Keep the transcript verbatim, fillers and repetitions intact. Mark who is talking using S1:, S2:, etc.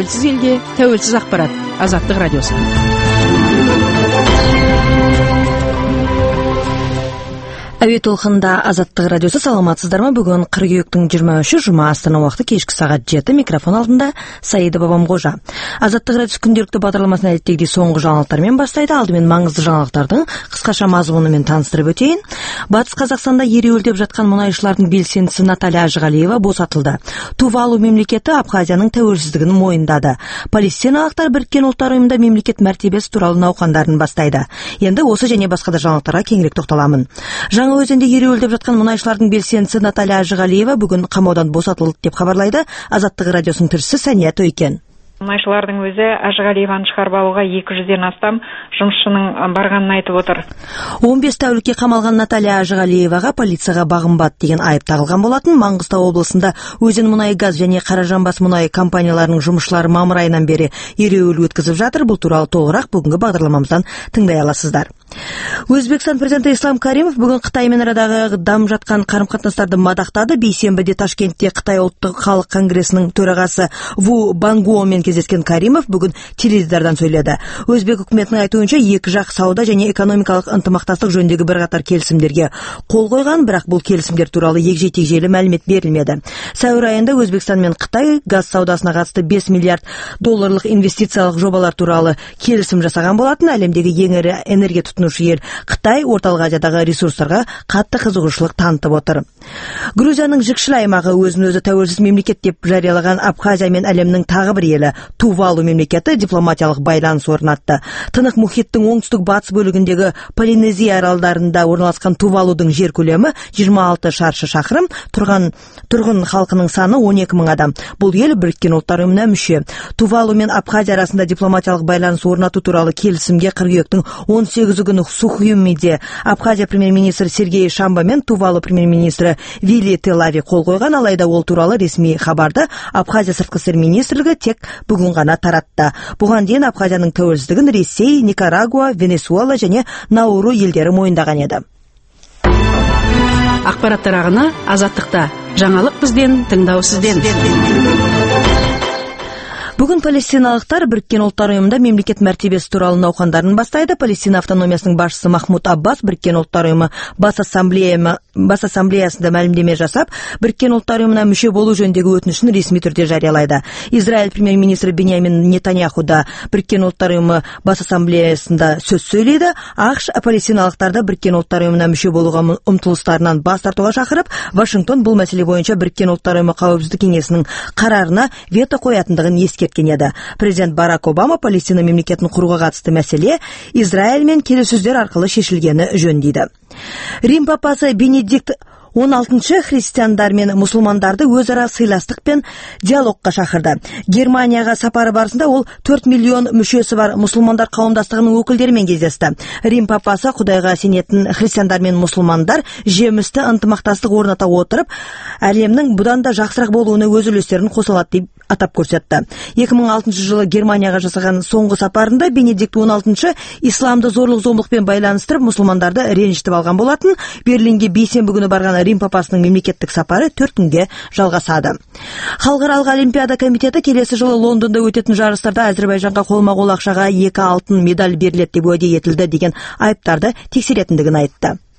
S1: тәуелсіз елге, тәуелсіз ақпарат. Азаттық радиосы.
S2: Әуе толқында Азаттық радиосы. Саламатсыздар ма? Бүгін қыркүйектің жиырма үші жұма, Астана уақыты кешкі сағат жеті. Микрофон алдында Саида Бабамғожа. Азаттық радиосы күнделікті бағдарламасын әдеттегідей соңғы жаңалықтармен бастайды. Алдымен маңызды жаңалықтардың қысқаша мазмұнымен таныстырып өтейін. Батыс Қазақстанда ереуілдеп жатқан мұнайшылардың белсендісі Наталья Әжіғалиева босатылды. Тувалу мемлекеті Абхазияның тәуелсіздігін мойындады. Палестиналықтар Біріккен ұлттар ұйымында мемлекет мәртебесі туралы науқандарын бастайды. Енді осы және басқа да жаңалықтарға кеңірек тоқталамын. Жаңаөзенде ереуілдеп жатқан мұнайшылардың белсендісі Наталья Әжіғалиева бүгін қамаудан босатылды деп хабарлайды Азаттық радиосының тілшісі Сәния Тойкен.
S3: Мұнайшылардың өзі Әжіғалиеваны шығарып алуға екі жүзден астам жұмысшының барғанын айтып отыр.
S2: он бес тәулікке қамалған Наталья Әжіғалиеваға полицияға бағынбады деген айып тағылған болатын. Маңғыстау облысында Өзен мұнай газ және Қаражанбас мұнай компанияларының жұмысшылары мамыр айынан бері ереуіл өткізіп жатыр. Бұл туралы толығырақ бүгінгі бағдарламамыздан тыңдай аласыздар. Өзбекстан президенті Ислам Каримов бүгін Қытаймен арадағы дамып жатқан қарым-қатынастарды мадақтады. Бейсенбіде Ташкентте Қытай ұлттық халық конгресінің төрағасы Ву Бангуомен кездескен Каримов бүгін теледидардан сөйледі. Өзбек үкіметінің айтуынша екі жақ сауда және экономикалық ынтымақтастық жөніндегі бірқатар келісімдерге қол қойған, бірақ бұл келісімдер туралы егжей-тегжейлі мәлімет берілмеді. Сәуір айында Өзбекстан мен Қытай газ саудасына қатысты бес миллиард долларлық инвестициялық жобалар туралы келісім жасаған болатын. Әлемдегі ең ірі энергия тұтынушы ел Қытай Орталық Азиядағы ресурстарға қатты қызығушылық танытып отыр. Грузияның Жікшіл аймағы өзін өзі тәуелсіз мемлекет деп жариялаған Абхазия мен әлемнің тағы бір елі Тувалу мемлекеті дипломатиялық байланыс орнатты. Тынық мұхиттың оңтүстік батыс бөлігіндегі Полинезия аралдарында орналасқан Тувалудың жер көлемі жиырма алты шаршы шақырым, тұрған тұрғын халқының саны он екі мың адам. Бұл ел Біріккен ұлттар ұйымына мүше. Тувалу мен Абхазия арасында дипломатиялық байланыс орнату туралы келісімге қыркүйектің он сегізі күні Сухумиде Абхазия премьер-министрі Сергей Шамба мен Тувалу премьер-министрі Вили Телави қол қойған, алайда ол туралы ресми хабарды Абхазия сыртқы істер министрлігі тек бүгін ғана таратты. Бұған дейін Абхазияның тәуелсіздігін Ресей, Никарагуа, Венесуэла және Науру елдері мойындаған еді.
S1: Ақпараттар ағыны Азаттықта. Жаңалық бізден, тыңдау сізден.
S2: Бүгін палестиналықтар Біріккен ұлттар ұйымында мемлекет мәртебесі туралы науқандарын бастайды. Палестина автономиясының басшысы Махмуд Аббас Біріккен ұлттар ұйымы бас ассамблея бас ассамблеясында мәлімдеме жасап, Біріккен ұлттар ұйымына мүше болу жөніндегі өтінішін ресми түрде жариялайды. Израиль премьер-министрі Беньямин Нетаньяху да Біріккен ұлттар ұйымы бас ассамблеясында сөз сөйледі. ақш палестиналықтарды Біріккен ұлттар ұйымына мүше болуға ұмтылыстарынан бас тартуға шақырып, Вашингтон бұл мәселе бойынша Біріккен ұлттар ұйымы қауіпсіздік кеңесінің қарарына вето қоятындығын ескерткен еді. Президент Барак Обама Палестина мемлекетін құруға қатысты мәселе Израильмен келіссөздер арқылы шешілгені жөн дейді. Рим папасы Бенедикт он алтыншы христиандар мен мұсылмандарды өзара сыйластық пен диалогқа шақырды. Германияға сапары барысында ол төрт миллион мүшесі бар мұсылмандар қауымдастығының өкілдерімен кездесті. Рим папасы Құдайға сенетін христиандар мен мұсылмандар жемісті ынтымақтастық орната отырып, әлемнің бұдан да жақсырақ болуына өз үлестерін қоса алады деп атап көрсетті. екі мың алтыншы жылы Германияға жасаған соңғы сапарында Бенедикт он алтыншы исламды зорлық-зомбылықпен байланыстырып, мұсылмандарды ренжітіп алған болатын. Берлинге бейсенбі күні барған Рим папасының мемлекеттік сапары төрт күнге жалғасады. Халықаралық олимпиада комитеті келесі жылы Лондонда өтетін жарыстарда Әзербайжанға қолма-қол ақшаға екі алтын медаль беріледі деп уәде етілді деген айыптарды тексеретіндігін айтты.